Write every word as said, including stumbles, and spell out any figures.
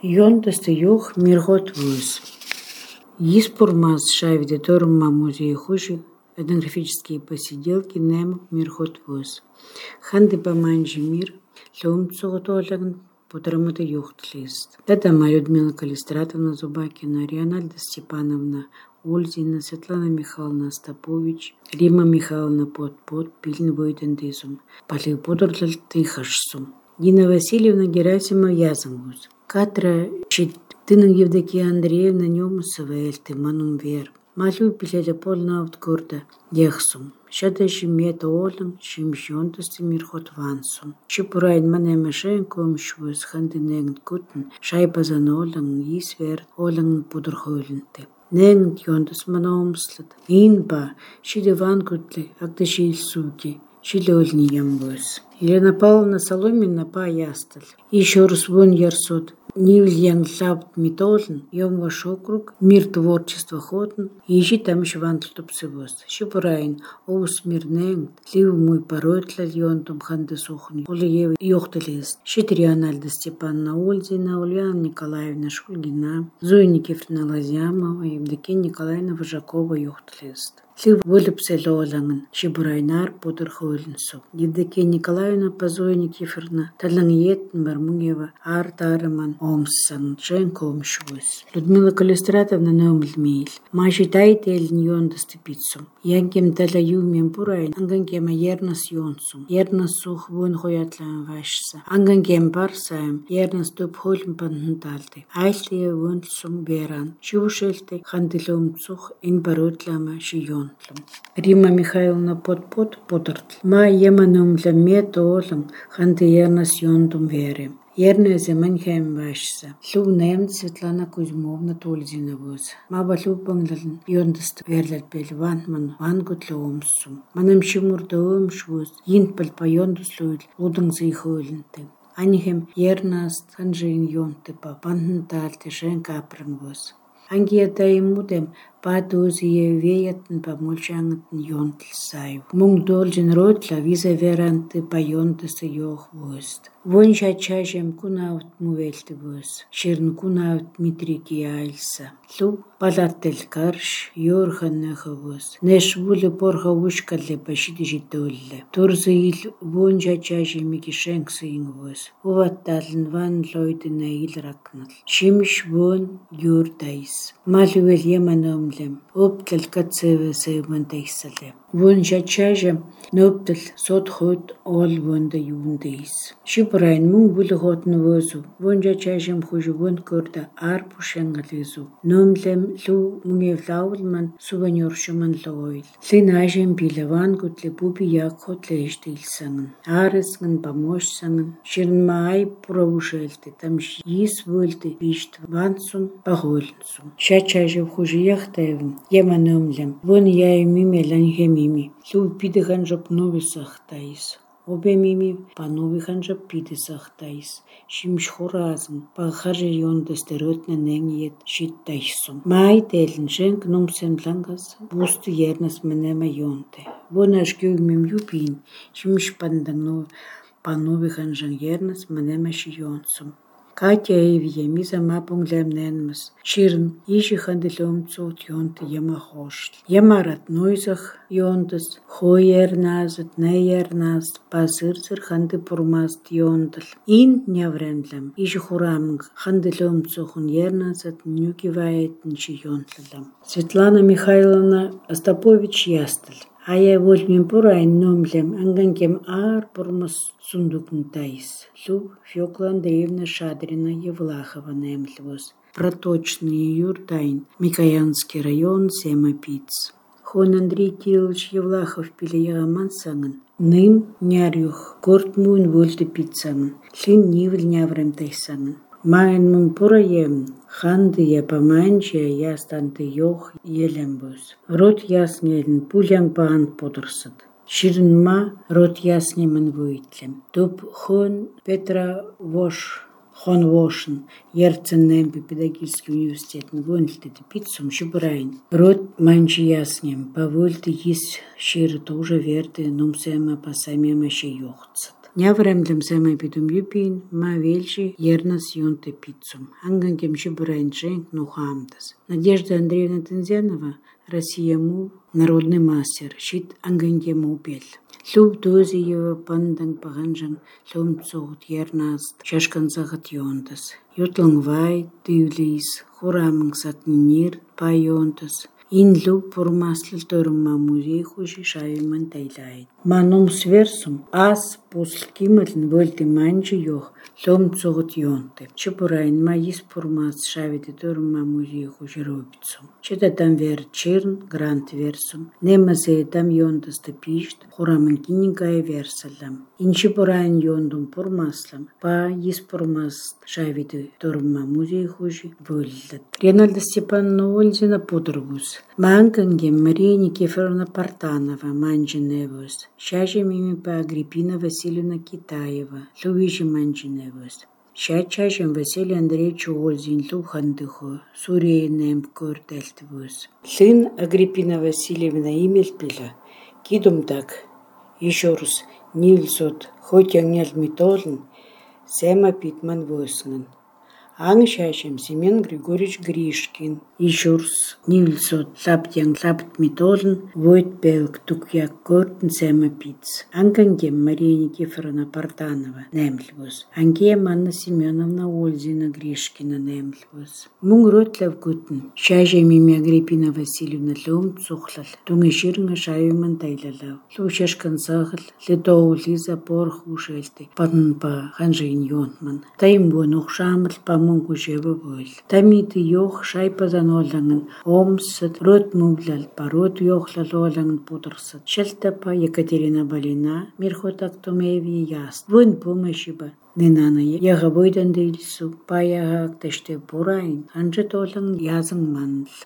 Йонтасты юх миргот вуз. Yispurmaz шайвде торма музей хужи этнографические посиделки нем миргот вуз. Ханды поманжи мир ломцоготолагн потрамута юхтлист. Татама Людмила Калистратовна Зубакина, Риональда Степановна Ользина, Светлана Михайловна Остапович, Рима Михайловна Подпод, Пильн Войдендизум, Палив Подорлал Тихашсум, Дина Васильевна Герасимов Язангуз, Катра Щетина Евдокия Андреевна Немусова Эльты Манум Вер, Малю Пилеля Полна Авткурда Ехсум, Шада Шимета Олан, Шимшонтасты Мирхот Вансум, Шипурайн Манемешен Комшвус Хандинегн Кутен, Шайбазан Олан Йисвер Олан Пудурхойленте. Негн Йонтас Манаумслад, Инба, Шидеван Кутли, Агдашиль Суки, Шилёльни Ямбус. Елена Павловна Соломина Па Ясталь. Еще раз вон Ярсот. Нивльян Лабт Митолн, Йом ваш округ, мир творчества ходн, ищи там еще вантлтупсевост. Шипурайн, оус мир негн, лив мой поротля льонтом ханды сухни, улиев йохтелест. Шитрианальда Степанна Ользина, Ульяна Николаевна Шульгина, Зоя Никифоровна Лазямова, Евдокия Николаевна Вожакова йохтелест. Лив вылепселоланган, Шипурайнар Подорхойленсу. Евдокия Николаевна Пазоя Никифоровна, Талангетн Бармуева, Артараман, Омсан, Шенкомшвус. Людмила Калистратовна Неумльмиль. Маши тайте эльньон доступицу. Янкем тала юмем пурайн, анганкема ернас йонсум. Ернас сух вон хоятлан вашса. Анганкем парсаем, ернас туп хольм панталте. Айлте вонсум веран. Шушельте хандилом цух ин баротлама шион. Рима Михайловна Подпод Подортл. Ма еманум ламет олам ханды ернас йондум вере. Ерная земанхайм вашса. Лу наем Светлана Кузьмовна Тользина воз. Маба лу банглалн йондаст верлят бел ванман вангут лоомсум. Манам шимурда омшвоз. Йинт пал па йондуслуил удың зайхойлнты. Анихем ернаст ханжин йонты па пантн талте шен капран воз. Ангията им мудем Падузи веятн па мульчангтн йонтл саю. Мунг должен ротла виза веранты па йонтасы йох вост. Вонша чашем кунаут мувельты воз. Ширн кунаут митрики айлса. Лу палартел карш йорхан неха воз. Неш вулы порха ушкалле пашиди житолле. Турзы ил вонша чашем мики шенксы ин воз. Уватталн ван лойды на ил ракнал. Шимш вон юрдайс. Малювел еманом Оптал кацеве сейвантейсале. Вон жачаже ноптал сот ход ол вонда юндейс. Шипрайн мун булгот новозу. Вон жачажем хужу вон корда арпу шенгалезу. Номлем лу муневлаулман сувениршуман лойл. Линажем билеван гутле буби якхот лештилсанган. Аресган помощсанган. Ширнмай провушельте. Там йис вольте бишт вансум пахольнсум. Шачаже хужу яхтаевым. Яманомлем. Вон я и мимелан хеми. Лу пидехан жоп нови сахтайс. Обе мими па нови хан жоп пиде сахтайс. Шимш хоразм па хаже йонда стеротна неңиет шиттайсум. Май телен шенк номсен блангас бусты ернас менема йонте. Вон ашкюг мим юпин. Шимш пандан па нови хан жан ернас менема ши йонсум. Катя Эвия, миза мапунг лемненмас. Ширн, иши ханделом цот йонте яма хошл. Ямарат нойзах йонтас, хойерназат, нейерназат, пасырцыр ханде пурмаст йонтал. Ин нявренлем, иши хурамнг, ханделом цохун ерназат, нюкивает нчи йонтлалам. Светлана Михайловна Остапович Ясталь. А я возьмем пурайн номлем, анганкем ар пурмас сундукнтайс. Лу Фёкла Андреевна Шадрина Евлахова немльвоз. Проточный юртайн, Микоянский район, Семапиц. Хон Андрей Кириллович Евлахов пилеягаман санган. Ным нярюх, корт мун вольты пиццанган. Лин нивль няврем тайсанган. Майн мун пураем, ханды я поманче, я станты йох елембус. Рот яснелен, пулянг паан подорсат. Ширнма рот яснемен вуйтлем. Туп хон Петра Вош, хон Вошн, Ерценнемпи педагогический университет, вонльты пиццум шибрайн. Рот манче яснем, повольты есть шир тоже верты, нумсема пасамема ще йохцат. Нявремдем сема питум юпин, ма вельши ернас юнте пиццум. Ангангемши брайншенк нухамдас. Надежда Андреевна Тензянова, Россия Му, народный мастер, щит ангангему пел. Луб дози его панданг паганжан, лум цогт ернаст, шашкан загат йонтас. Ютланг вай, дивлис, хураманг сатнир, па йонтас. Ин луб пурмаслил торумма музей хуши шавиман тайлайд. Манум сверсум, ас пусл кимерлен вольти манчи йох, лум цогт йонте. Чепурайн маис пурмас шавите торумма музей хуши робицум. Чета там вер черн, грант версум. Немазе там йонтаста пишт, хураман киникай версалам. Инчи пурайн йондум пурмаслам, па ис пурмас шавите торумма музей хуши вольдат. Ренальда Степановна Ользина Путергус. Манкангем Мария Никифоровна Партанова, Манджиневус. Шажи мими по Агриппина Васильевна Китаева, Луижи Манджиневус. Шачажем Василий Андреевич Ользин Лухандыху, Сурия Немкур Дельтвус. Сын Агриппина Васильевна Имельпиля, Кидум так, еще раз, Нильсот, хоть ангел митолн, Сема Питман Восган. Ангшашем Семен Григорьевич Гришкин, Ишурс, Нильсот, Лаптян Лапт Митолн, Войт Белк, Тукьяк Гортен, Сема Пиц. Ангангем Мария Никифоровна Партанова, Немльвус. Ангем Анна Семеновна Ользина Гришкина, Немльвус. Мунгротлав Гутен, Шажем имя Агриппина Васильевна Леум Цухлал, Тунгеширнга Шавиман Тайлалав, Лушашкан Сахал, Ледоу Лиза Порх Ушельты, Паднпа Ханжин Йонман. Таймбу Нухшамл Па Мунгушева был. Тамит йох шайпа заноланган, омсат, рот мублал, парот йохлал оланган пудрсат. Шельтапа Екатерина Балина, Мирхотак Томеви яст. Вон помощиба. Нинана яга бойдан дейлсу, па яга теште бурайн, анжет олан язан манл.